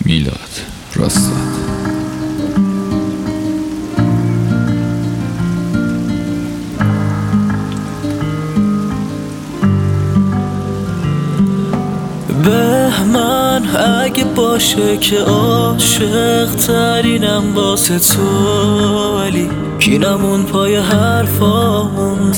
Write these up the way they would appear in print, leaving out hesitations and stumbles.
میلاد راستاد. بهمن اگه باشه که عاشق ترینم واسه تو، ولی کینمون پای حرفامون.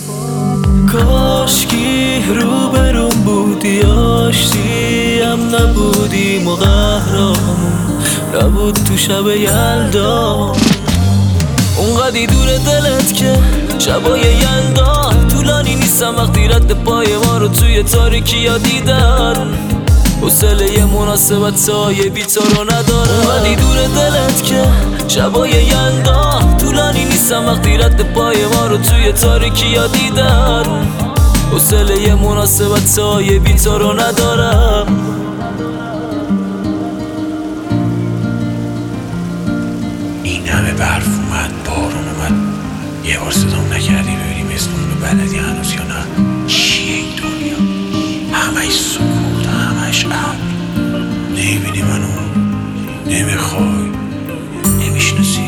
کاشکی روبرون بودی، آشتیم نبودیم و قهرامون نبود تو شب یلدا. اونقدی دور دلت که شبای یلدا طولانی نیستم وقتی رد پای ما رو توی تاریکی ها دیدن. حوصله مناسبت سایه بی تو رو ندارم. اونقدی دور دلت که شبای یلدا طولانی نیستم وقتی رد پای ما رو توی تاریکی ها دیدن. حوصله مناسبت سایه بی تو رو ندارم. این همه برف اومد، بارون اومد، یه بار صدام نکردی ببینیم اسمون رو بلدی هنوز یا نه؟ چیه این دنیا؟ همش سکوت، همش ابر. نمیبینی منو؟ نمیخوای؟ نمیشناسی؟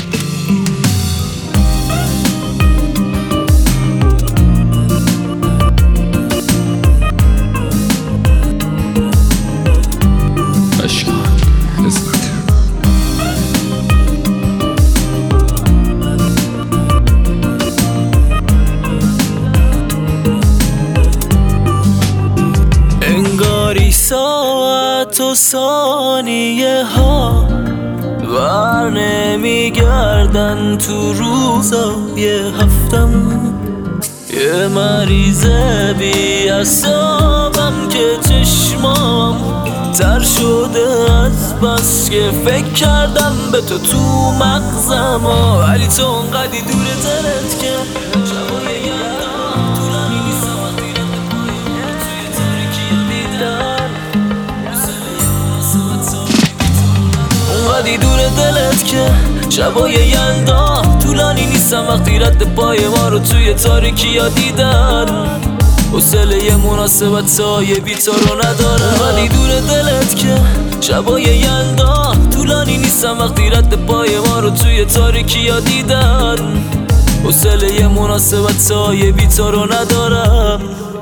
ساعت و ثانیه ها بر نمیگردن تو روزای هفتم. یه مریض بی اعصابم که چشمام تر شده از بس که فکر کردم به تو مغزم. ولی تو اونقدی دور دلت که شبای یلدا طولانی نیستم وقتی رد پای ما رو توی تاریکی دیدن. اونقدی دور دلت که شبای یلدا طولانی نیستم وقتی رد پای ما رو توی تاریکی ها دیدن. حوصله مناسبت سایه بی تو رو ندارم. اونقدی دور دلت که شبای یلدا طولانی نیستم وقتی رد پای ما رو توی تاریکی ها دیدن. حوصله مناسبت سایه بی تو رو ندارم.